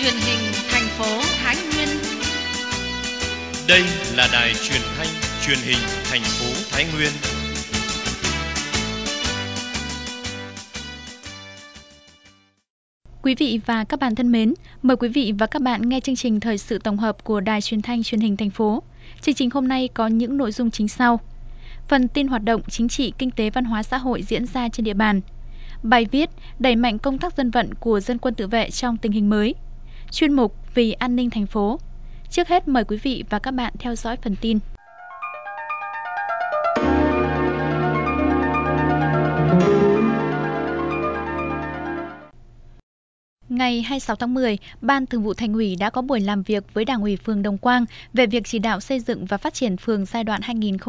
truyền hình thành phố Thái Nguyên. Đây là đài truyền thanh truyền hình thành phố Thái Nguyên. Quý vị và các bạn thân mến, mời quý vị và các bạn nghe chương trình thời sự tổng hợp của Đài Truyền thanh Truyền hình thành phố. Chương trình hôm nay có những nội dung chính sau: phần tin hoạt động chính trị, kinh tế, văn hóa xã hội diễn ra trên địa bàn, bài viết đẩy mạnh công tác dân vận của dân quân tự vệ trong tình hình mới, chuyên mục vì an ninh thành phố. Trước hết mời quý vị và các bạn theo dõi phần tin. Ngày 26 tháng 10, Ban Thường vụ Thành ủy đã có buổi làm việc với Đảng ủy phường Đồng Quang về việc chỉ đạo xây dựng và phát triển phường giai đoạn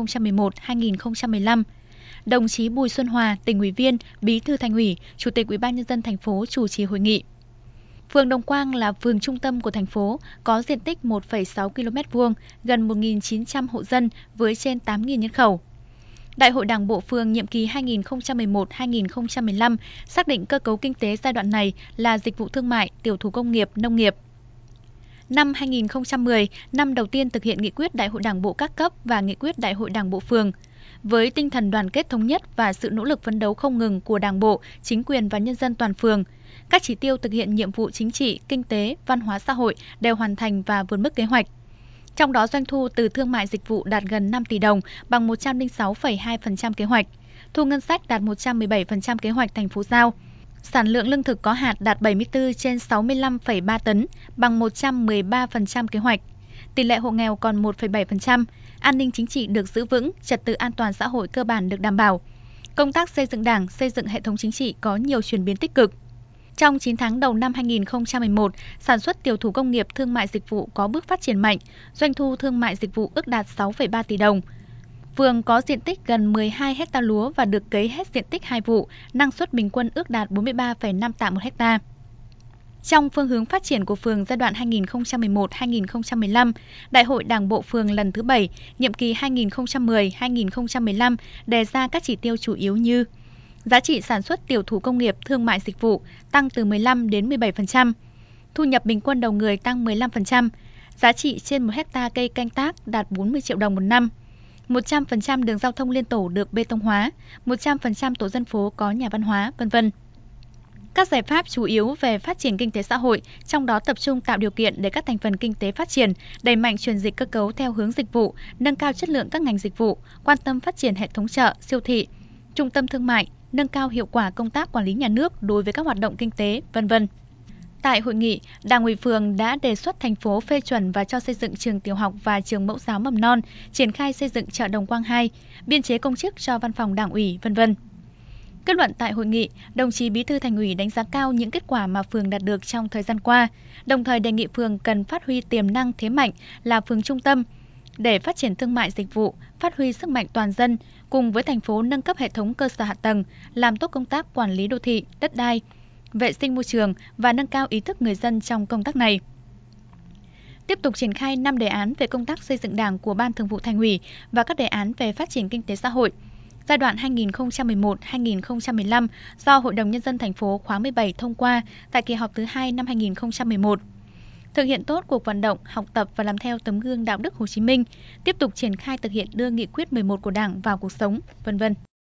2011-2015. Đồng chí Bùi Xuân Hòa, Tỉnh ủy viên, Bí thư Thành ủy, Chủ tịch Ủy ban nhân dân thành phố chủ trì hội nghị. Phường Đồng Quang là phường trung tâm của thành phố, có diện tích 1,6 km², gần 1.900 hộ dân với trên 8.000 nhân khẩu. Đại hội Đảng bộ phường nhiệm kỳ 2011-2015 xác định cơ cấu kinh tế giai đoạn này là dịch vụ thương mại, tiểu thủ công nghiệp, nông nghiệp. Năm 2010, năm đầu tiên thực hiện nghị quyết Đại hội Đảng bộ các cấp và nghị quyết Đại hội Đảng bộ phường. Với tinh thần đoàn kết thống nhất và sự nỗ lực phấn đấu không ngừng của Đảng bộ, chính quyền và nhân dân toàn phường, các chỉ tiêu thực hiện nhiệm vụ chính trị, kinh tế, văn hóa xã hội đều hoàn thành và vượt mức kế hoạch. Trong đó doanh thu từ thương mại dịch vụ đạt gần 5 tỷ đồng, bằng 106,2% kế hoạch. Thu ngân sách đạt 117% kế hoạch thành phố giao. Sản lượng lương thực có hạt đạt 74 trên 65,3 tấn, bằng 113% kế hoạch. Tỷ lệ hộ nghèo còn 1,7%, an ninh chính trị được giữ vững, trật tự an toàn xã hội cơ bản được đảm bảo. Công tác xây dựng Đảng, xây dựng hệ thống chính trị có nhiều chuyển biến tích cực. Trong 9 tháng đầu năm 2011, sản xuất tiểu thủ công nghiệp thương mại dịch vụ có bước phát triển mạnh, doanh thu thương mại dịch vụ ước đạt 6,3 tỷ đồng. Phường có diện tích gần 12 ha lúa và được cấy hết diện tích 2 vụ, năng suất bình quân ước đạt 43,5 tạ một ha. Trong phương hướng phát triển của phường giai đoạn 2011-2015, Đại hội Đảng bộ phường lần thứ 7, nhiệm kỳ 2010-2015 đề ra các chỉ tiêu chủ yếu như: giá trị sản xuất tiểu thủ công nghiệp thương mại dịch vụ tăng từ 15 đến 17%, thu nhập bình quân đầu người tăng 15%, giá trị trên 1 ha cây canh tác đạt 40 triệu đồng một năm, 100% đường giao thông liên tổ được bê tông hóa, 100% tổ dân phố có nhà văn hóa, v.v. Các giải pháp chủ yếu về phát triển kinh tế xã hội, trong đó tập trung tạo điều kiện để các thành phần kinh tế phát triển, đẩy mạnh chuyển dịch cơ cấu theo hướng dịch vụ, nâng cao chất lượng các ngành dịch vụ, quan tâm phát triển hệ thống chợ, siêu thị, trung tâm thương mại, nâng cao hiệu quả công tác quản lý nhà nước đối với các hoạt động kinh tế, v.v. Tại hội nghị, Đảng ủy phường đã đề xuất thành phố phê chuẩn và cho xây dựng trường tiểu học và trường mẫu giáo mầm non, triển khai xây dựng chợ Đồng Quang 2, biên chế công chức cho văn phòng Đảng ủy, v.v. Kết luận tại hội nghị, đồng chí Bí thư Thành ủy đánh giá cao những kết quả mà phường đạt được trong thời gian qua, đồng thời đề nghị phường cần phát huy tiềm năng thế mạnh là phường trung tâm để phát triển thương mại dịch vụ, phát huy sức mạnh toàn dân, cùng với thành phố nâng cấp hệ thống cơ sở hạ tầng, làm tốt công tác quản lý đô thị, đất đai, vệ sinh môi trường và nâng cao ý thức người dân trong công tác này. Tiếp tục triển khai 5 đề án về công tác xây dựng Đảng của Ban Thường vụ Thành ủy và các đề án về phát triển kinh tế xã hội giai đoạn 2011-2015 do Hội đồng Nhân dân thành phố khóa 17 thông qua tại kỳ họp thứ 2 năm 2011. Thực hiện tốt cuộc vận động, học tập và làm theo tấm gương đạo đức Hồ Chí Minh, tiếp tục triển khai thực hiện đưa nghị quyết 11 của Đảng vào cuộc sống, v.v.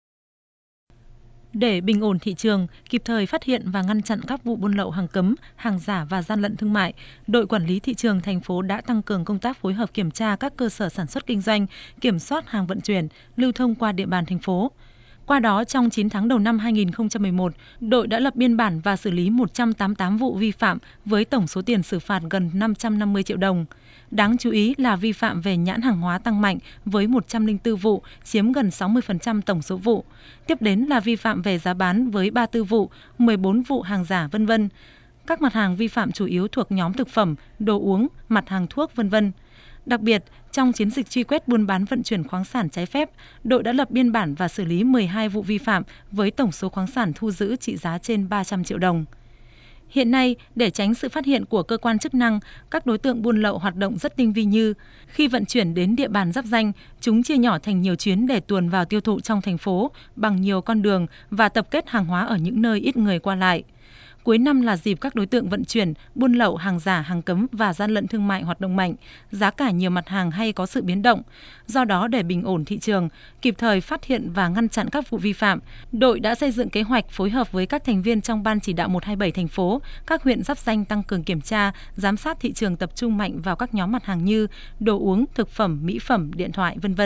Để bình ổn thị trường, kịp thời phát hiện và ngăn chặn các vụ buôn lậu hàng cấm, hàng giả và gian lận thương mại, đội quản lý thị trường thành phố đã tăng cường công tác phối hợp kiểm tra các cơ sở sản xuất kinh doanh, kiểm soát hàng vận chuyển, lưu thông qua địa bàn thành phố. Qua đó, trong 9 tháng đầu năm 2011, đội đã lập biên bản và xử lý 188 vụ vi phạm với tổng số tiền xử phạt gần 550 triệu đồng. Đáng chú ý là vi phạm về nhãn hàng hóa tăng mạnh với 104 vụ, chiếm gần 60% tổng số vụ. Tiếp đến là vi phạm về giá bán với 34 vụ, 14 vụ hàng giả, v.v. Các mặt hàng vi phạm chủ yếu thuộc nhóm thực phẩm, đồ uống, mặt hàng thuốc, v.v. Đặc biệt, trong chiến dịch truy quét buôn bán vận chuyển khoáng sản trái phép, đội đã lập biên bản và xử lý 12 vụ vi phạm với tổng số khoáng sản thu giữ trị giá trên 300 triệu đồng. Hiện nay, để tránh sự phát hiện của cơ quan chức năng, các đối tượng buôn lậu hoạt động rất tinh vi như khi vận chuyển đến địa bàn giáp ranh, chúng chia nhỏ thành nhiều chuyến để tuồn vào tiêu thụ trong thành phố bằng nhiều con đường và tập kết hàng hóa ở những nơi ít người qua lại. Cuối năm là dịp các đối tượng vận chuyển, buôn lậu hàng giả, hàng cấm và gian lận thương mại hoạt động mạnh, giá cả nhiều mặt hàng hay có sự biến động. Do đó, để bình ổn thị trường, kịp thời phát hiện và ngăn chặn các vụ vi phạm, đội đã xây dựng kế hoạch phối hợp với các thành viên trong Ban chỉ đạo 127 thành phố, các huyện giáp ranh tăng cường kiểm tra, giám sát thị trường, tập trung mạnh vào các nhóm mặt hàng như đồ uống, thực phẩm, mỹ phẩm, điện thoại, v.v.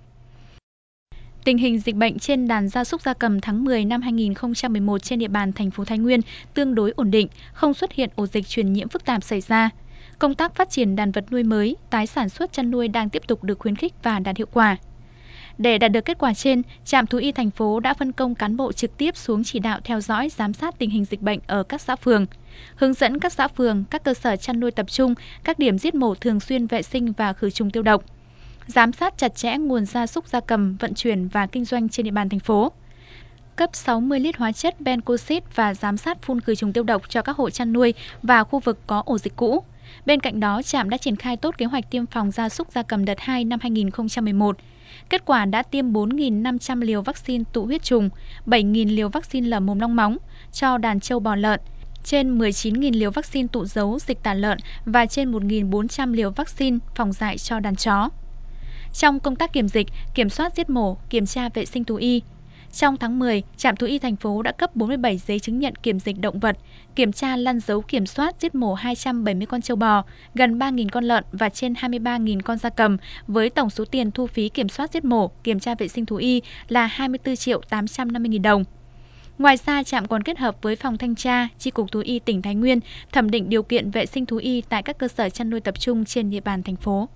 Tình hình dịch bệnh trên đàn gia súc gia cầm tháng 10 năm 2011 trên địa bàn thành phố Thái Nguyên tương đối ổn định, không xuất hiện ổ dịch truyền nhiễm phức tạp xảy ra. Công tác phát triển đàn vật nuôi mới, tái sản xuất chăn nuôi đang tiếp tục được khuyến khích và đạt hiệu quả. Để đạt được kết quả trên, Trạm Thú y thành phố đã phân công cán bộ trực tiếp xuống chỉ đạo theo dõi, giám sát tình hình dịch bệnh ở các xã phường, hướng dẫn các xã phường, các cơ sở chăn nuôi tập trung, các điểm giết mổ thường xuyên vệ sinh và khử trùng tiêu độc. Giám sát chặt chẽ nguồn gia súc gia cầm vận chuyển và kinh doanh trên địa bàn thành phố. Cấp 60 lít hóa chất Bencoxid và giám sát phun khử trùng tiêu độc cho các hộ chăn nuôi và khu vực có ổ dịch cũ. Bên cạnh đó, trạm đã triển khai tốt kế hoạch tiêm phòng gia súc gia cầm đợt 2 năm 2011. Kết quả đã tiêm 4.500 liều vaccine tụ huyết trùng, 7.000 liều vaccine lở mồm long móng cho đàn trâu bò lợn, trên 19.000 liều vaccine tụ dấu dịch tả lợn và trên 1.400 liều vaccine phòng dại cho đàn chó. Trong công tác kiểm dịch, kiểm soát giết mổ, kiểm tra vệ sinh thú y. Trong tháng 10, Trạm Thú y thành phố đã cấp 47 giấy chứng nhận kiểm dịch động vật, kiểm tra lăn dấu kiểm soát giết mổ 270 con trâu bò, gần 3.000 con lợn và trên 23.000 con gia cầm, với tổng số tiền thu phí kiểm soát giết mổ, kiểm tra vệ sinh thú y là 24.850.000 đồng. Ngoài ra, trạm còn kết hợp với Phòng Thanh tra, Chi cục Thú y tỉnh Thái Nguyên thẩm định điều kiện vệ sinh thú y tại các cơ sở chăn nuôi tập trung trên địa bàn thành phố.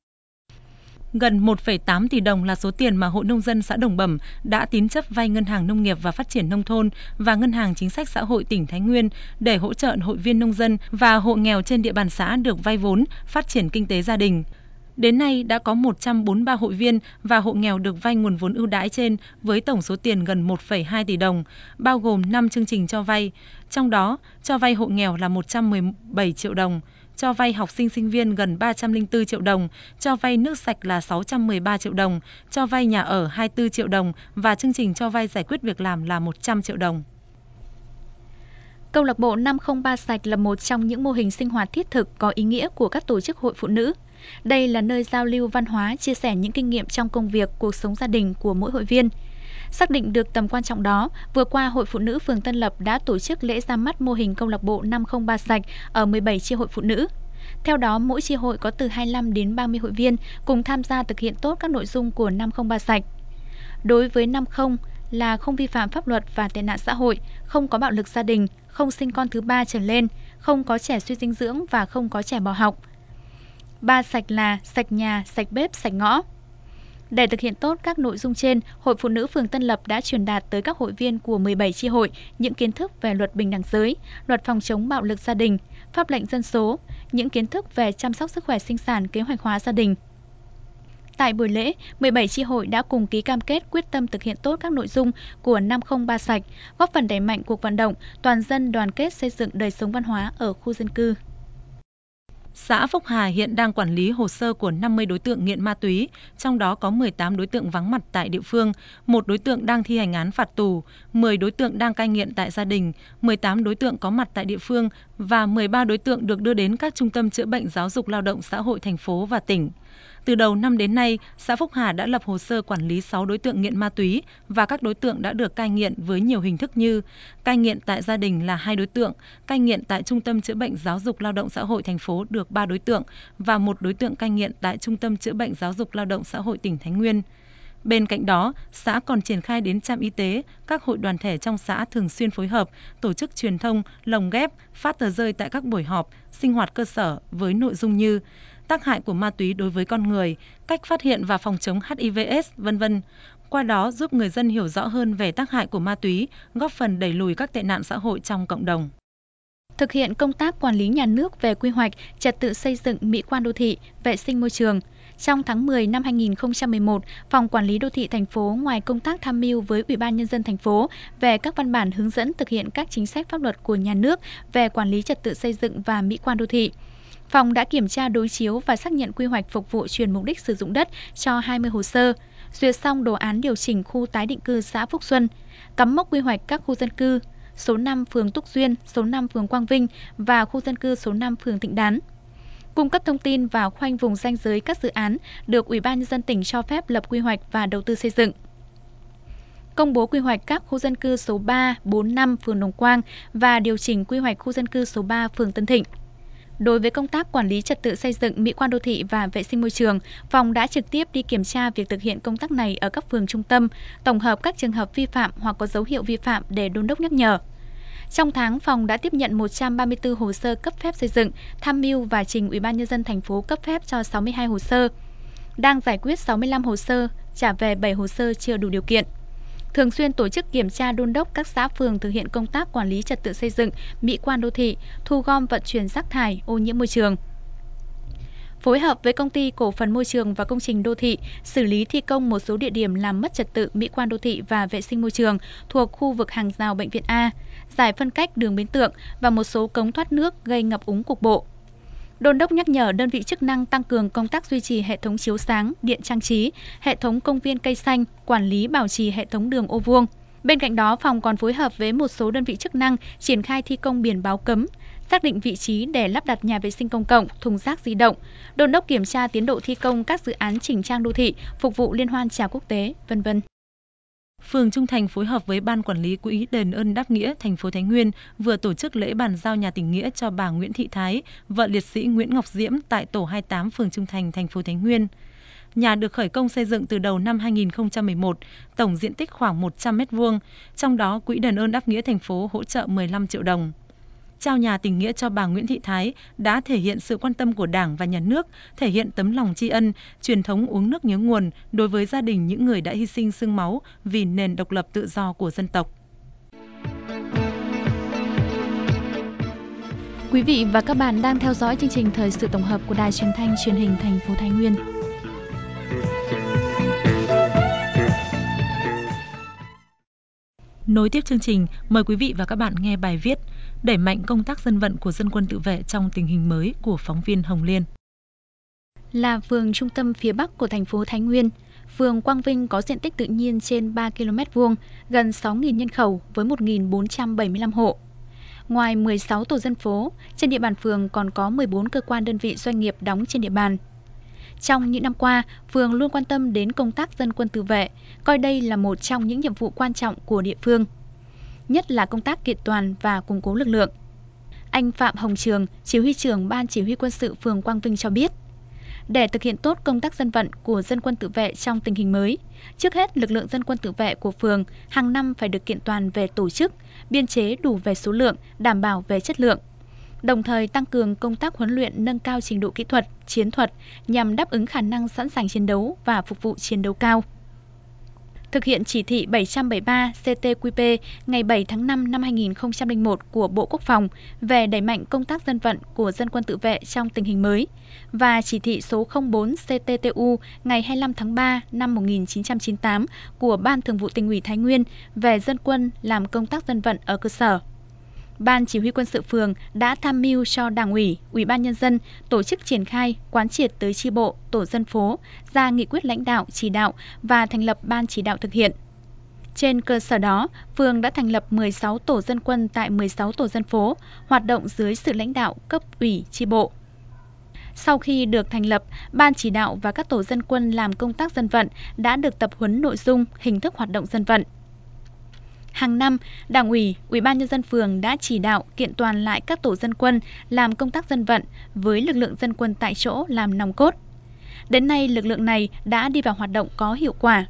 Gần 1,8 tỷ đồng là số tiền mà Hội Nông dân xã Đồng Bẩm đã tín chấp vay Ngân hàng Nông nghiệp và Phát triển Nông thôn và Ngân hàng Chính sách Xã hội tỉnh Thái Nguyên để hỗ trợ hội viên nông dân và hộ nghèo trên địa bàn xã được vay vốn, phát triển kinh tế gia đình. Đến nay đã có 143 hội viên và hộ nghèo được vay nguồn vốn ưu đãi trên với tổng số tiền gần 1,2 tỷ đồng, bao gồm 5 chương trình cho vay, trong đó cho vay hộ nghèo là 117 triệu đồng, cho vay học sinh sinh viên gần 304 triệu đồng, cho vay nước sạch là 613 triệu đồng, cho vay nhà ở 24 triệu đồng và chương trình cho vay giải quyết việc làm là 100 triệu đồng. Câu lạc bộ 503 sạch là một trong những mô hình sinh hoạt thiết thực có ý nghĩa của các tổ chức hội phụ nữ. Đây là nơi giao lưu văn hóa, chia sẻ những kinh nghiệm trong công việc, cuộc sống gia đình của mỗi hội viên. Xác định được tầm quan trọng đó, vừa qua Hội Phụ nữ phường Tân Lập đã tổ chức lễ ra mắt mô hình câu lạc bộ 503 sạch ở 17 chi hội phụ nữ. Theo đó, mỗi chi hội có từ 25 đến 30 hội viên cùng tham gia thực hiện tốt các nội dung của 503 sạch. Đối với 50 là không vi phạm pháp luật và tệ nạn xã hội, không có bạo lực gia đình, không sinh con thứ 3 trở lên, không có trẻ suy dinh dưỡng và không có trẻ bỏ học. 3 sạch là sạch nhà, sạch bếp, sạch ngõ. Để thực hiện tốt các nội dung trên, Hội Phụ nữ phường Tân Lập đã truyền đạt tới các hội viên của 17 chi hội những kiến thức về luật bình đẳng giới, luật phòng chống bạo lực gia đình, pháp lệnh dân số, những kiến thức về chăm sóc sức khỏe sinh sản, kế hoạch hóa gia đình. Tại buổi lễ, 17 chi hội đã cùng ký cam kết quyết tâm thực hiện tốt các nội dung của 503 sạch, góp phần đẩy mạnh cuộc vận động toàn dân đoàn kết xây dựng đời sống văn hóa ở khu dân cư. Xã Phúc Hà hiện đang quản lý hồ sơ của 50 đối tượng nghiện ma túy, trong đó có 18 đối tượng vắng mặt tại địa phương, 1 đối tượng đang thi hành án phạt tù, 10 đối tượng đang cai nghiện tại gia đình, 18 đối tượng có mặt tại địa phương và 13 đối tượng được đưa đến các trung tâm chữa bệnh giáo dục lao động xã hội thành phố và tỉnh. Từ đầu năm đến nay, xã Phúc Hà đã lập hồ sơ quản lý 6 đối tượng nghiện ma túy và các đối tượng đã được cai nghiện với nhiều hình thức như cai nghiện tại gia đình là 2 đối tượng, cai nghiện tại Trung tâm Chữa bệnh Giáo dục Lao động Xã hội thành phố được 3 đối tượng và 1 đối tượng cai nghiện tại Trung tâm Chữa bệnh Giáo dục Lao động Xã hội tỉnh Thái Nguyên. Bên cạnh đó, xã còn triển khai đến trạm y tế, các hội đoàn thể trong xã thường xuyên phối hợp, tổ chức truyền thông, lồng ghép, phát tờ rơi tại các buổi họp, sinh hoạt cơ sở với nội dung như tác hại của ma túy đối với con người, cách phát hiện và phòng chống HIV/AIDS, v.v. Qua đó giúp người dân hiểu rõ hơn về tác hại của ma túy, góp phần đẩy lùi các tệ nạn xã hội trong cộng đồng. Thực hiện công tác quản lý nhà nước về quy hoạch, trật tự xây dựng, mỹ quan đô thị, vệ sinh môi trường. Trong tháng 10 năm 2011, Phòng Quản lý Đô thị thành phố ngoài công tác tham mưu với Ủy ban Nhân dân thành phố về các văn bản hướng dẫn thực hiện các chính sách pháp luật của nhà nước về quản lý trật tự xây dựng và mỹ quan đô thị. Phòng đã kiểm tra đối chiếu và xác nhận quy hoạch phục vụ chuyển mục đích sử dụng đất cho 20 hồ sơ, duyệt xong đồ án điều chỉnh khu tái định cư xã Phúc Xuân, cắm mốc quy hoạch các khu dân cư, số 5 phường Túc Duyên, số 5 phường Quang Vinh và khu dân cư số 5 phường Thịnh Đán. Cung cấp thông tin và khoanh vùng ranh giới các dự án được Ủy ban nhân dân tỉnh cho phép lập quy hoạch và đầu tư xây dựng. Công bố quy hoạch các khu dân cư số 3, 4, 5 phường Đồng Quang và điều chỉnh quy hoạch khu dân cư số 3 phường Tân Thịnh. Đối với công tác quản lý trật tự xây dựng, mỹ quan đô thị và vệ sinh môi trường, phòng đã trực tiếp đi kiểm tra việc thực hiện công tác này ở các phường trung tâm, tổng hợp các trường hợp vi phạm hoặc có dấu hiệu vi phạm để đôn đốc nhắc nhở. Trong tháng, phòng đã tiếp nhận 134 hồ sơ cấp phép xây dựng, tham mưu và trình Ủy ban nhân dân thành phố cấp phép cho 62 hồ sơ, đang giải quyết 65 hồ sơ, trả về 7 hồ sơ chưa đủ điều kiện. Thường xuyên tổ chức kiểm tra đôn đốc các xã phường thực hiện công tác quản lý trật tự xây dựng, mỹ quan đô thị, thu gom vận chuyển rác thải, ô nhiễm môi trường. Phối hợp với Công ty Cổ phần Môi trường và Công trình Đô thị, xử lý thi công một số địa điểm làm mất trật tự mỹ quan đô thị và vệ sinh môi trường thuộc khu vực hàng rào Bệnh viện A, giải phân cách đường Bến Tượng và một số cống thoát nước gây ngập úng cục bộ. Đôn đốc nhắc nhở đơn vị chức năng tăng cường công tác duy trì hệ thống chiếu sáng, điện trang trí, hệ thống công viên cây xanh, quản lý bảo trì hệ thống đường ô vuông. Bên cạnh đó, phòng còn phối hợp với một số đơn vị chức năng triển khai thi công biển báo cấm, xác định vị trí để lắp đặt nhà vệ sinh công cộng, thùng rác di động, đôn đốc kiểm tra tiến độ thi công các dự án chỉnh trang đô thị, phục vụ liên hoan chào quốc tế, v.v. Phường Trung Thành phối hợp với Ban Quản lý Quỹ Đền ơn đáp nghĩa thành phố Thái Nguyên vừa tổ chức lễ bàn giao nhà tình nghĩa cho bà Nguyễn Thị Thái, vợ liệt sĩ Nguyễn Ngọc Diễm tại tổ 28 phường Trung Thành, thành phố Thái Nguyên. Nhà được khởi công xây dựng từ đầu năm 2011, tổng diện tích khoảng 100 m², trong đó Quỹ Đền ơn đáp nghĩa thành phố hỗ trợ 15 triệu đồng. Trao nhà tình nghĩa cho bà Nguyễn Thị Thái đã thể hiện sự quan tâm của Đảng và Nhà nước, thể hiện tấm lòng tri ân, truyền thống uống nước nhớ nguồn đối với gia đình những người đã hy sinh xương máu vì nền độc lập tự do của dân tộc. Quý vị và các bạn đang theo dõi chương trình thời sự tổng hợp của Đài Truyền thanh Truyền hình thành phố Thái Nguyên. Nối tiếp chương trình, mời quý vị và các bạn nghe bài viết đẩy mạnh công tác dân vận của dân quân tự vệ trong tình hình mới của phóng viên Hồng Liên. Là phường trung tâm phía Bắc của thành phố Thái Nguyên, phường Quang Vinh có diện tích tự nhiên trên 3 km², gần 6.000 nhân khẩu với 1.475 hộ. Ngoài 16 tổ dân phố, trên địa bàn phường còn có 14 cơ quan đơn vị doanh nghiệp đóng trên địa bàn. Trong những năm qua, phường luôn quan tâm đến công tác dân quân tự vệ, coi đây là một trong những nhiệm vụ quan trọng của địa phương, nhất là công tác kiện toàn và củng cố lực lượng. Anh Phạm Hồng Trường, chỉ huy trưởng Ban Chỉ huy quân sự phường Quang Vinh cho biết, để thực hiện tốt công tác dân vận của dân quân tự vệ trong tình hình mới, trước hết lực lượng dân quân tự vệ của phường hàng năm phải được kiện toàn về tổ chức, biên chế đủ về số lượng, đảm bảo về chất lượng. Đồng thời tăng cường công tác huấn luyện nâng cao trình độ kỹ thuật, chiến thuật nhằm đáp ứng khả năng sẵn sàng chiến đấu và phục vụ chiến đấu cao. Thực hiện chỉ thị 773 CTQP ngày 7 tháng 5 năm 2001 của Bộ Quốc phòng về đẩy mạnh công tác dân vận của dân quân tự vệ trong tình hình mới và chỉ thị số 04 CTTU ngày 25 tháng 3 năm 1998 của Ban Thường vụ Tỉnh ủy Thái Nguyên về dân quân làm công tác dân vận ở cơ sở. Ban Chỉ huy quân sự phường đã tham mưu cho Đảng ủy, Ủy ban Nhân dân tổ chức triển khai, quán triệt tới chi bộ, tổ dân phố, ra nghị quyết lãnh đạo, chỉ đạo và thành lập ban chỉ đạo thực hiện. Trên cơ sở đó, phường đã thành lập 16 tổ dân quân tại 16 tổ dân phố, hoạt động dưới sự lãnh đạo cấp ủy chi bộ. Sau khi được thành lập, ban chỉ đạo và các tổ dân quân làm công tác dân vận đã được tập huấn nội dung, hình thức hoạt động dân vận. Hàng năm, Đảng ủy, Ủy ban Nhân dân phường đã chỉ đạo kiện toàn lại các tổ dân quân làm công tác dân vận với lực lượng dân quân tại chỗ làm nòng cốt. Đến nay, lực lượng này đã đi vào hoạt động có hiệu quả.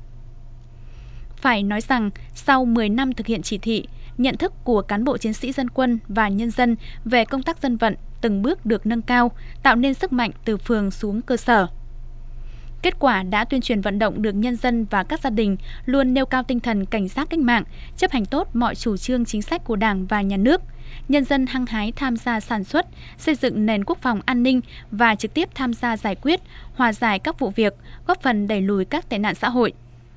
Phải nói rằng, sau 10 năm thực hiện chỉ thị, nhận thức của cán bộ chiến sĩ dân quân và nhân dân về công tác dân vận từng bước được nâng cao, tạo nên sức mạnh từ phường xuống cơ sở. Kết quả đã tuyên truyền vận động được nhân dân và các gia đình luôn nêu cao tinh thần cảnh giác cách mạng, chấp hành tốt mọi chủ trương chính sách của Đảng và Nhà nước. Nhân dân hăng hái tham gia sản xuất, xây dựng nền quốc phòng an ninh và trực tiếp tham gia giải quyết, hòa giải các vụ việc, góp phần đẩy lùi các tệ nạn xã hội.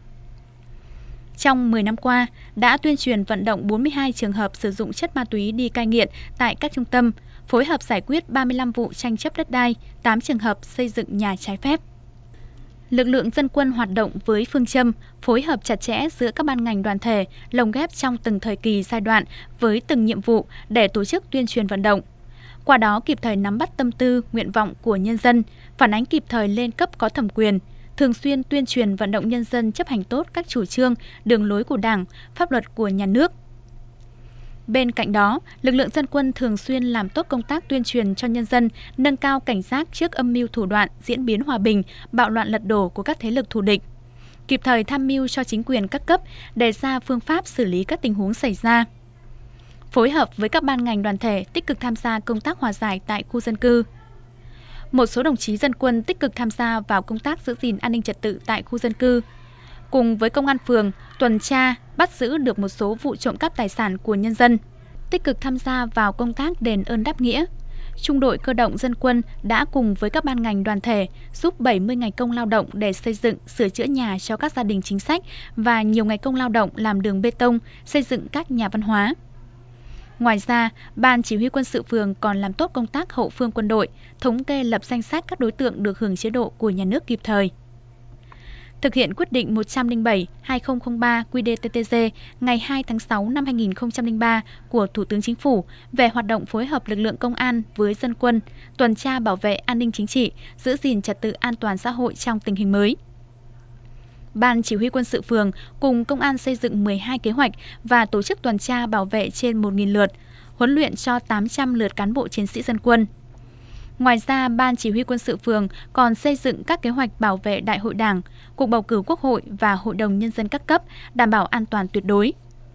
Trong 10 năm qua, đã tuyên truyền vận động 42 trường hợp sử dụng chất ma túy đi cai nghiện tại các trung tâm, phối hợp giải quyết 35 vụ tranh chấp đất đai, 8 trường hợp xây dựng nhà trái phép. Lực lượng dân quân hoạt động với phương châm phối hợp chặt chẽ giữa các ban ngành đoàn thể, lồng ghép trong từng thời kỳ giai đoạn với từng nhiệm vụ để tổ chức tuyên truyền vận động. Qua đó kịp thời nắm bắt tâm tư, nguyện vọng của nhân dân, phản ánh kịp thời lên cấp có thẩm quyền, thường xuyên tuyên truyền vận động nhân dân chấp hành tốt các chủ trương, đường lối của Đảng, pháp luật của nhà nước. Bên cạnh đó, lực lượng dân quân thường xuyên làm tốt công tác tuyên truyền cho nhân dân, nâng cao cảnh giác trước âm mưu thủ đoạn, diễn biến hòa bình, bạo loạn lật đổ của các thế lực thù địch. Kịp thời tham mưu cho chính quyền các cấp, đề ra phương pháp xử lý các tình huống xảy ra. Phối hợp với các ban ngành đoàn thể tích cực tham gia công tác hòa giải tại khu dân cư. Một số đồng chí dân quân tích cực tham gia vào công tác giữ gìn an ninh trật tự tại khu dân cư. Cùng với công an phường, tuần tra, bắt giữ được một số vụ trộm cắp tài sản của nhân dân. Tích cực tham gia vào công tác đền ơn đáp nghĩa. Trung đội cơ động dân quân đã cùng với các ban ngành đoàn thể giúp 70 ngày công lao động để xây dựng, sửa chữa nhà cho các gia đình chính sách và nhiều ngày công lao động làm đường bê tông, xây dựng các nhà văn hóa. Ngoài ra, Ban Chỉ huy quân sự phường còn làm tốt công tác hậu phương quân đội, thống kê lập danh sách các đối tượng được hưởng chế độ của nhà nước kịp thời. Thực hiện quyết định 107/2003 QĐ-TTG ngày 2 tháng 6 năm 2003 của Thủ tướng Chính phủ về hoạt động phối hợp lực lượng công an với dân quân, tuần tra bảo vệ an ninh chính trị, giữ gìn trật tự an toàn xã hội trong tình hình mới. Ban Chỉ huy quân sự phường cùng công an xây dựng 12 kế hoạch và tổ chức tuần tra bảo vệ trên 1.000 lượt, huấn luyện cho 800 lượt cán bộ chiến sĩ dân quân. Ngoài ra, Ban Chỉ huy quân sự phường còn xây dựng các kế hoạch bảo vệ Đại hội Đảng, cuộc bầu cử Quốc hội và Hội đồng Nhân dân các cấp, đảm bảo an toàn tuyệt đối.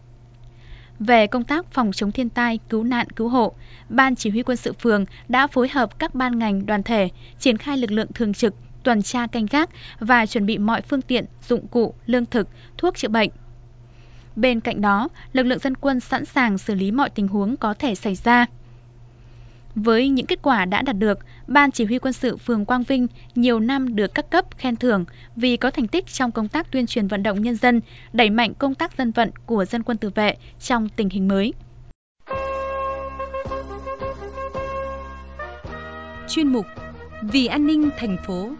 Về công tác phòng chống thiên tai, cứu nạn, cứu hộ, Ban Chỉ huy quân sự phường đã phối hợp các ban ngành đoàn thể, triển khai lực lượng thường trực, tuần tra canh gác và chuẩn bị mọi phương tiện, dụng cụ, lương thực, thuốc chữa bệnh. Bên cạnh đó, lực lượng dân quân sẵn sàng xử lý mọi tình huống có thể xảy ra. Với những kết quả đã đạt được, Ban Chỉ huy quân sự phường Quang Vinh nhiều năm được các cấp khen thưởng vì có thành tích trong công tác tuyên truyền vận động nhân dân, đẩy mạnh công tác dân vận của dân quân tự vệ trong tình hình mới. Chuyên mục Vì an ninh thành phố.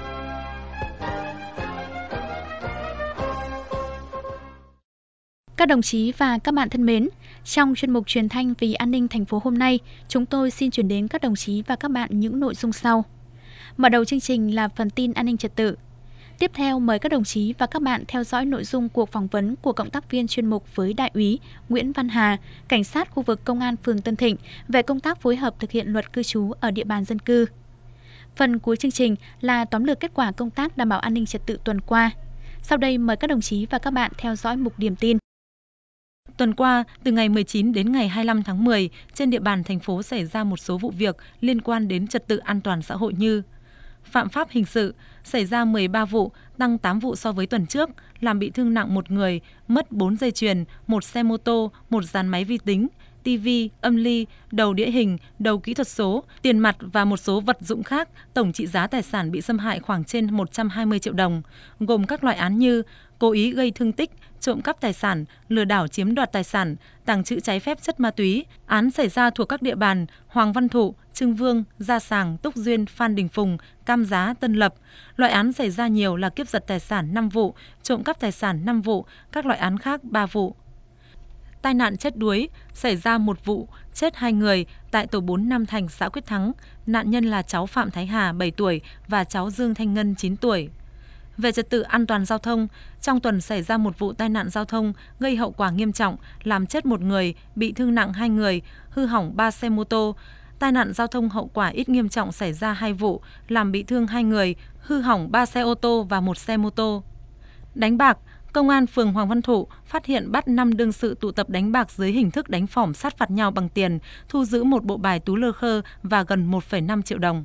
Các đồng chí và các bạn thân mến, trong chuyên mục truyền thanh Vì an ninh thành phố hôm nay, chúng tôi xin chuyển đến các đồng chí và các bạn những nội dung sau. Mở đầu chương trình là phần tin an ninh trật tự. Tiếp theo mời các đồng chí và các bạn theo dõi nội dung cuộc phỏng vấn của cộng tác viên chuyên mục với Đại úy Nguyễn Văn Hà, cảnh sát khu vực Công an phường Tân Thịnh về công tác phối hợp thực hiện luật cư trú ở địa bàn dân cư. Phần cuối chương trình là tóm lược kết quả công tác đảm bảo an ninh trật tự tuần qua. Sau đây mời các đồng chí và các bạn theo dõi mục điểm tin. Tuần qua, từ ngày 19 đến ngày 25 tháng 10, trên địa bàn thành phố xảy ra một số vụ việc liên quan đến trật tự an toàn xã hội như phạm pháp hình sự, xảy ra 13 vụ, tăng 8 vụ so với tuần trước, làm bị thương nặng 1 người, mất 4 dây chuyền, 1 xe mô tô, 1 dàn máy vi tính, tivi, âm ly, đầu đĩa hình, đầu kỹ thuật số, tiền mặt và một số vật dụng khác, tổng trị giá tài sản bị xâm hại khoảng trên 120 triệu đồng, gồm các loại án như cố ý gây thương tích, trộm cắp tài sản, lừa đảo chiếm đoạt tài sản, tàng trữ trái phép chất ma túy. Án xảy ra thuộc các địa bàn Hoàng Văn Thụ, Trưng Vương, Gia Sàng, Túc Duyên, Phan Đình Phùng, Cam Giá, Tân Lập. Loại án xảy ra nhiều là cướp giật tài sản 5 vụ, trộm cắp tài sản 5 vụ, các loại án khác 3 vụ. Tai nạn chết đuối xảy ra 1 vụ, chết 2 người tại tổ 4 Nam Thành, xã Quyết Thắng. Nạn nhân là cháu Phạm Thái Hà 7 tuổi và cháu Dương Thanh Ngân 9 tuổi. Về trật tự an toàn giao thông, trong tuần xảy ra 1 vụ tai nạn giao thông gây hậu quả nghiêm trọng, làm chết 1 người, bị thương nặng 2 người, hư hỏng 3 xe mô tô. Tai nạn giao thông hậu quả ít nghiêm trọng xảy ra 2 vụ, làm bị thương 2 người, hư hỏng 3 xe ô tô và 1 xe mô tô. Đánh bạc, Công an phường Hoàng Văn Thụ phát hiện bắt 5 đương sự tụ tập đánh bạc dưới hình thức đánh phỏng sát phạt nhau bằng tiền, thu giữ 1 bộ bài tú lơ khơ và gần 1,5 triệu đồng.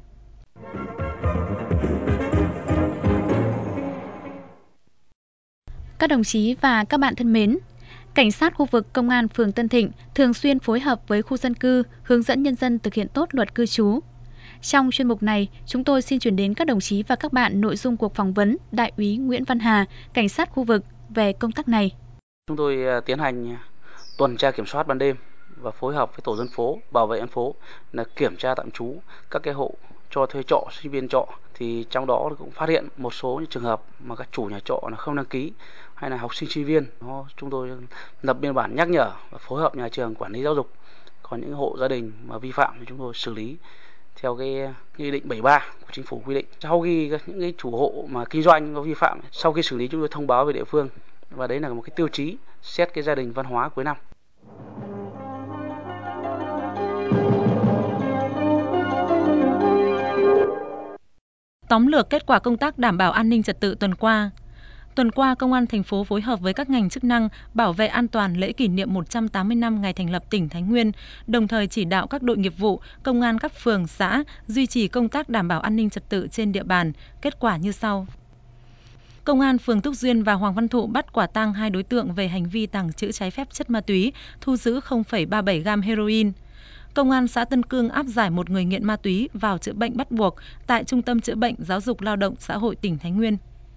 Các đồng chí và các bạn thân mến, cảnh sát khu vực Công an phường Tân Thịnh thường xuyên phối hợp với khu dân cư hướng dẫn nhân dân thực hiện tốt luật cư trú. Trong chuyên mục này, chúng tôi xin chuyển đến các đồng chí và các bạn nội dung cuộc phỏng vấn Đại úy Nguyễn Văn Hà, cảnh sát khu vực về công tác này. Chúng tôi tiến hành tuần tra kiểm soát ban đêm và phối hợp với tổ dân phố, bảo vệ dân phố là kiểm tra tạm trú các cái hộ cho thuê trọ, sinh viên trọ. Thì trong đó cũng phát hiện một số những trường hợp mà các chủ nhà trọ là không đăng ký hay là học sinh sinh viên. Chúng tôi lập biên bản nhắc nhở và phối hợp nhà trường quản lý giáo dục. Còn những hộ gia đình mà vi phạm thì chúng tôi xử lý theo cái nghị định 73 của chính phủ quy định. Sau khi những cái chủ hộ mà kinh doanh có vi phạm, sau khi xử lý chúng tôi thông báo về địa phương, và đấy là một cái tiêu chí xét cái gia đình văn hóa cuối năm. Tóm lược kết quả công tác đảm bảo an ninh trật tự tuần qua. Tuần qua, Công an thành phố phối hợp với các ngành chức năng bảo vệ an toàn lễ kỷ niệm 180 năm ngày thành lập tỉnh Thái Nguyên, đồng thời chỉ đạo các đội nghiệp vụ, công an các phường, xã duy trì công tác đảm bảo an ninh trật tự trên địa bàn. Kết quả như sau. Công an phường Túc Duyên và Hoàng Văn Thụ bắt quả tang 2 đối tượng về hành vi tàng trữ trái phép chất ma túy, thu giữ 0,37 gam heroin. Công an xã Tân Cương áp giải một người nghiện ma túy vào chữa bệnh bắt buộc tại Trung tâm Chữa bệnh Giáo dục Lao động Xã hội tỉnh Thái Nguyên.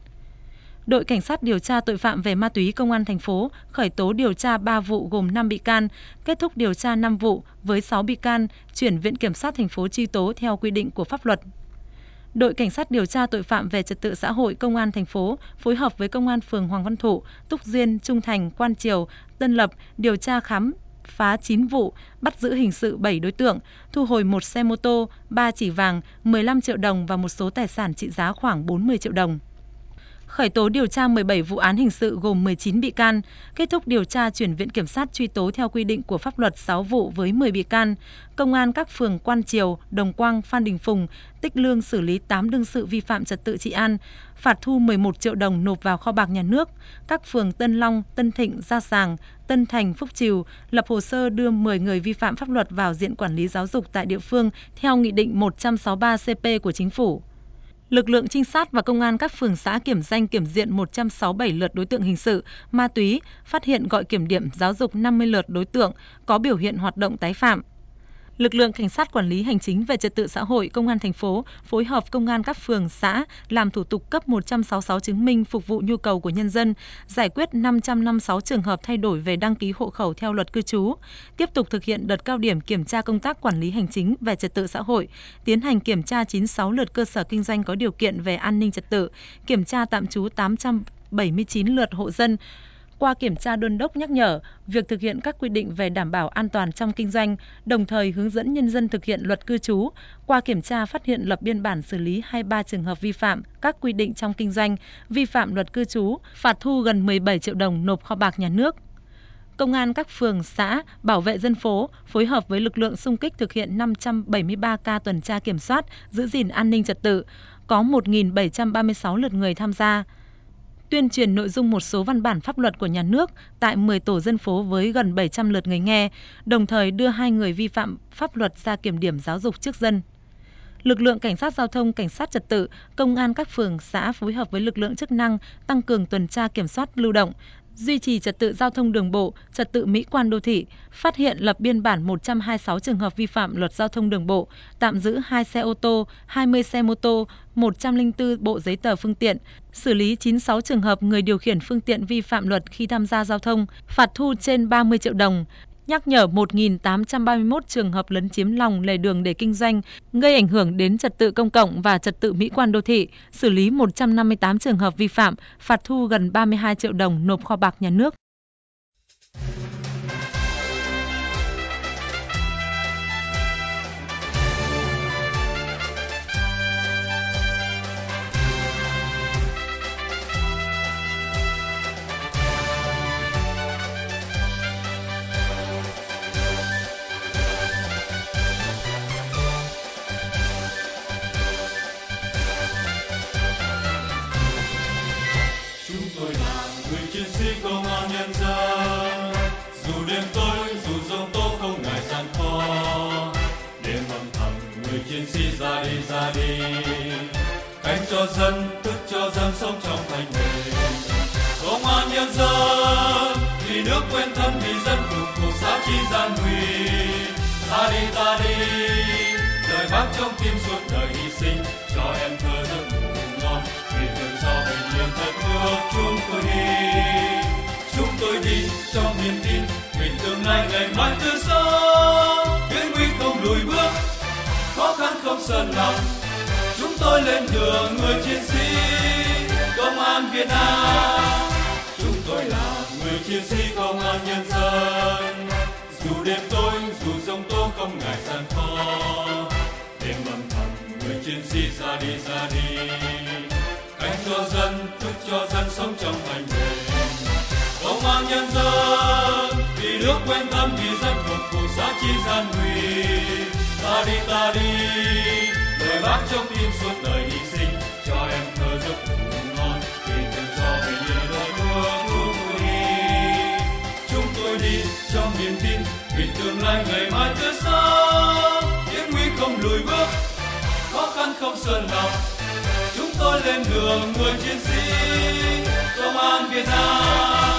Đội Cảnh sát điều tra tội phạm về ma túy Công an thành phố khởi tố điều tra 3 vụ gồm 5 bị can, kết thúc điều tra 5 vụ với 6 bị can, chuyển Viện Kiểm sát thành phố truy tố theo quy định của pháp luật. Đội Cảnh sát điều tra tội phạm về trật tự xã hội Công an thành phố phối hợp với Công an phường Hoàng Văn Thụ, Túc Duyên, Trung Thành, Quan Triều, Tân Lập điều tra khám phá 9 vụ, bắt giữ hình sự 7 đối tượng, thu hồi 1 xe mô tô, 3 chỉ vàng, 15 triệu đồng và một số tài sản trị giá khoảng 40 triệu đồng. Khởi tố điều tra 17 vụ án hình sự gồm 19 bị can, kết thúc điều tra chuyển Viện Kiểm sát truy tố theo quy định của pháp luật 6 vụ với 10 bị can. Công an các phường Quan Triều, Đồng Quang, Phan Đình Phùng tích lương xử lý 8 đương sự vi phạm trật tự trị an, phạt thu 11 triệu đồng nộp vào kho bạc nhà nước. Các phường Tân Long, Tân Thịnh, Gia Sàng, Tân Thành, Phúc Trìu lập hồ sơ đưa 10 người vi phạm pháp luật vào diện quản lý giáo dục tại địa phương theo Nghị định 163 CP của Chính phủ. Lực lượng trinh sát và công an các phường xã kiểm danh kiểm diện 167 lượt đối tượng hình sự, ma túy, phát hiện gọi kiểm điểm giáo dục 50 lượt đối tượng có biểu hiện hoạt động tái phạm. Lực lượng cảnh sát quản lý hành chính về trật tự xã hội Công an thành phố phối hợp công an các phường xã làm thủ tục cấp 166 chứng minh phục vụ nhu cầu của nhân dân, giải quyết 556 trường hợp thay đổi về đăng ký hộ khẩu theo luật cư trú, tiếp tục thực hiện đợt cao điểm kiểm tra công tác quản lý hành chính về trật tự xã hội, tiến hành kiểm tra 96 lượt cơ sở kinh doanh có điều kiện về an ninh trật tự, kiểm tra tạm trú 879 lượt hộ dân. Qua kiểm tra đôn đốc nhắc nhở việc thực hiện các quy định về đảm bảo an toàn trong kinh doanh, đồng thời hướng dẫn nhân dân thực hiện luật cư trú. Qua kiểm tra phát hiện lập biên bản xử lý 23 trường hợp vi phạm các quy định trong kinh doanh, vi phạm luật cư trú, phạt thu gần 17 triệu đồng nộp kho bạc nhà nước. Công an các phường, xã, bảo vệ dân phố phối hợp với lực lượng xung kích thực hiện 573 ca tuần tra kiểm soát, giữ gìn an ninh trật tự, có 1.736 lượt người tham gia. Tuyên truyền nội dung một số văn bản pháp luật của nhà nước tại 10 tổ dân phố với gần 700 lượt người nghe, đồng thời đưa 2 người vi phạm pháp luật ra kiểm điểm giáo dục trước dân. Lực lượng cảnh sát giao thông, cảnh sát trật tự, công an các phường, xã phối hợp với lực lượng chức năng tăng cường tuần tra kiểm soát lưu động, duy trì trật tự giao thông đường bộ, trật tự mỹ quan đô thị, phát hiện lập biên bản 126 trường hợp vi phạm luật giao thông đường bộ, tạm giữ 2 xe ô tô, 20 xe mô tô, 104 bộ giấy tờ phương tiện, xử lý 96 trường hợp người điều khiển phương tiện vi phạm luật khi tham gia giao thông, phạt thu trên 30 triệu đồng. Nhắc nhở 1.831 trường hợp lấn chiếm lòng lề đường để kinh doanh, gây ảnh hưởng đến trật tự công cộng và trật tự mỹ quan đô thị, xử lý 158 trường hợp vi phạm, phạt thu gần 32 triệu đồng nộp kho bạc nhà nước. Tôi là người chiến sĩ công an nhân dân, dù đêm tối dù giông tố không ngại gian khó, đêm âm thầm người chiến sĩ ra đi, cánh cho dân thức cho dân sống trong thanh bình. Công an nhân dân vì nước quên thân vì dân phục vụ xã chi gian nguy, ta đi lời bác trong tim suốt đời hy sinh cho em thơ giấc ngủ ngon vì tự do bình yên đất nước. Chúng tôi đi trong niềm tin mình tương lai ngày mai tươi sáng, hiểm nguy không lùi bước, khó khăn không sợ lòng. Chúng tôi lên đường người chiến sĩ công an Việt Nam. Chúng tôi là người chiến sĩ công an nhân dân. Dù đêm tối, dù giông tố không ngại gian khó. Đêm âm thầm, người chiến sĩ ra đi. Cánh cho dân, thức cho dân sống trong thanh bình. Công an nhân dân, vì nước quên thân, vì dân phục vụ xã chi gian nguy. Ta đi, lời bác trong tim suốt đời hy sinh, cho em thơ giấc ngủ ngon, vì tự do bình yên đất nước chúng tôi đi trong niềm tin, vì tương lai ngày mai tươi sáng, hiểm nguy không lùi bước, khó khăn không sơn lòng. Chúng tôi lên đường người chiến sĩ công an Việt Nam.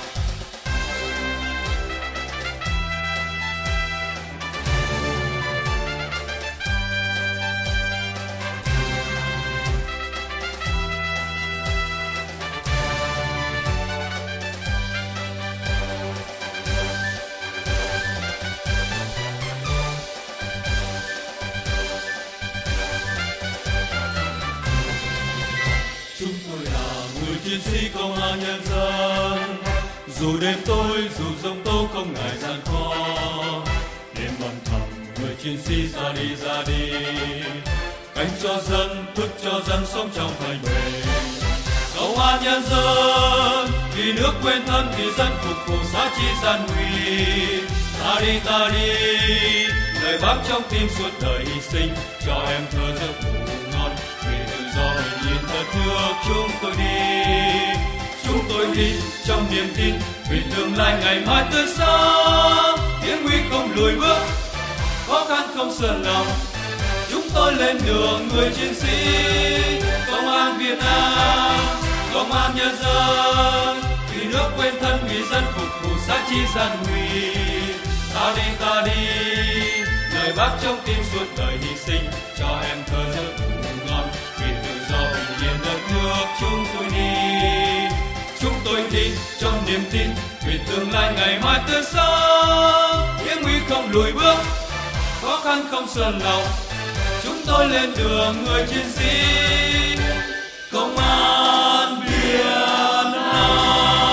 Chúng tôi là người chiến sĩ công an nhân dân. Dù đêm tối, dù giông tố không ngại gian khó. Đêm âm thầm, người chiến sĩ ra đi. Cánh cho dân, thức cho dân sống trong thanh bình. Công an nhân dân, vì nước quên thân, vì dân phục vụ xã chi gian nguy. Ta đi, lời bác trong tim suốt đời hy sinh, cho em thơ giấc ngủ ngon, vì tự do bình yên đất nước chúng tôi đi trong niềm tin, vì tương lai ngày mai tươi sáng, hiểm nguy không lùi bước, khó khăn không sợ lòng. Chúng tôi lên đường người chiến sĩ công an Việt Nam, công an nhân dân, vì nước quên thân, vì dân phục vụ xã chi gian nguy. Ta đi, lời bác trong tim suốt đời hy sinh, cho em thơ giấc ngủ ngon, vì tự do bình yên đất nước chúng tôi đi trong niềm tin, vì tương lai ngày mai tươi sáng, hiểm nguy không lùi bước, khó khăn không sơn lòng. Chúng tôi lên đường người chiến sĩ công an Việt Nam.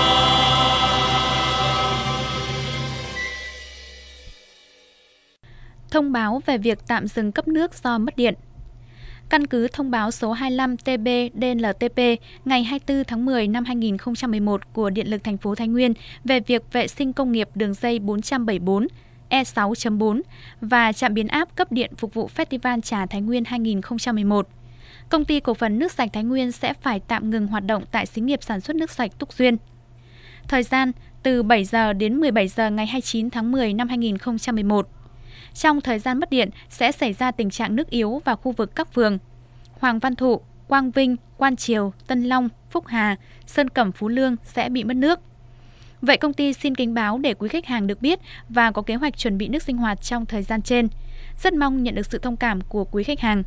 Thông báo về việc tạm dừng cấp nước do mất điện. Căn cứ thông báo số 25 TB-DLTP ngày 24 tháng 10 năm 2011 của Điện lực thành phố Thái Nguyên về việc vệ sinh công nghiệp đường dây 474 E6.4 và trạm biến áp cấp điện phục vụ Festival Trà Thái Nguyên 2011. Công ty cổ phần nước sạch Thái Nguyên sẽ phải tạm ngừng hoạt động tại xí nghiệp sản xuất nước sạch Túc Duyên. Thời gian từ 7 giờ đến 17 giờ ngày 29 tháng 10 năm 2011. Trong thời gian mất điện sẽ xảy ra tình trạng nước yếu vào khu vực các phường Hoàng Văn Thụ, Quang Vinh, Quan Triều, Tân Long, Phúc Hà, Sơn Cẩm, Phú Lương sẽ bị mất nước. Vậy công ty xin kính báo để quý khách hàng được biết và có kế hoạch chuẩn bị nước sinh hoạt trong thời gian trên. Rất mong nhận được sự thông cảm của quý khách hàng.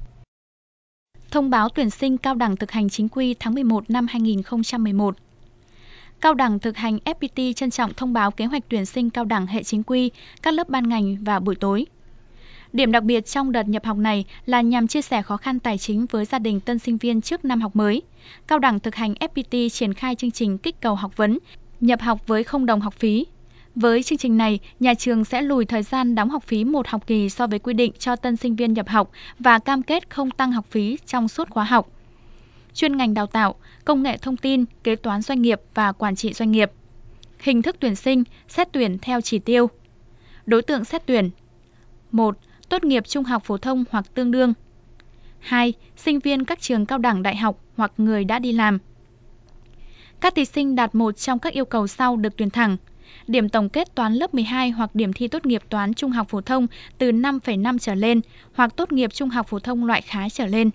Thông báo tuyển sinh cao đẳng thực hành chính quy tháng 11 năm 2011. Cao đẳng thực hành FPT trân trọng thông báo kế hoạch tuyển sinh cao đẳng hệ chính quy, các lớp ban ngành và buổi tối. Điểm đặc biệt trong đợt nhập học này là nhằm chia sẻ khó khăn tài chính với gia đình tân sinh viên trước năm học mới. Cao đẳng thực hành FPT triển khai chương trình kích cầu học vấn, nhập học với không đồng học phí. Với chương trình này, nhà trường sẽ lùi thời gian đóng học phí một học kỳ so với quy định cho tân sinh viên nhập học và cam kết không tăng học phí trong suốt khóa học. Chuyên ngành đào tạo, công nghệ thông tin, kế toán doanh nghiệp và quản trị doanh nghiệp. Hình thức tuyển sinh, xét tuyển theo chỉ tiêu. Đối tượng xét tuyển: 1. Tốt nghiệp trung học phổ thông hoặc tương đương. 2. Sinh viên các trường cao đẳng đại học hoặc người đã đi làm. Các thí sinh đạt một trong các yêu cầu sau được tuyển thẳng: điểm tổng kết toán lớp 12 hoặc điểm thi tốt nghiệp toán trung học phổ thông từ 5,5 trở lên hoặc tốt nghiệp trung học phổ thông loại khá trở lên.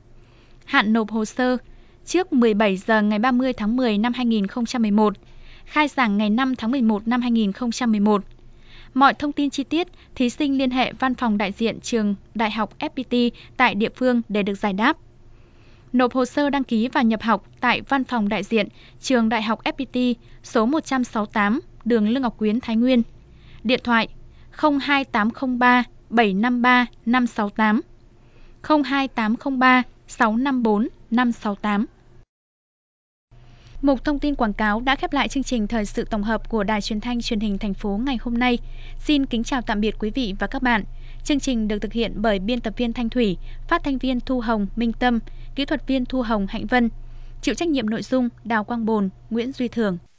Hạn nộp hồ sơ trước 17 giờ ngày 30 tháng 10 năm 2011, khai giảng ngày 5 tháng 11 năm 2011. Mọi thông tin chi tiết, thí sinh liên hệ văn phòng đại diện trường Đại học FPT tại địa phương để được giải đáp. Nộp hồ sơ đăng ký và nhập học tại văn phòng đại diện trường Đại học FPT số 168, đường Lương Ngọc Quyến, Thái Nguyên. Điện thoại 02803 753 568, 02803 654 568. Mục thông tin quảng cáo đã khép lại chương trình thời sự tổng hợp của Đài Truyền thanh Truyền hình thành phố ngày hôm nay. Xin kính chào tạm biệt quý vị và các bạn. Chương trình được thực hiện bởi biên tập viên Thanh Thủy, phát thanh viên Thu Hồng, Minh Tâm, kỹ thuật viên Thu Hồng, Hạnh Vân, chịu trách nhiệm nội dung Đào Quang Bồn, Nguyễn Duy Thường.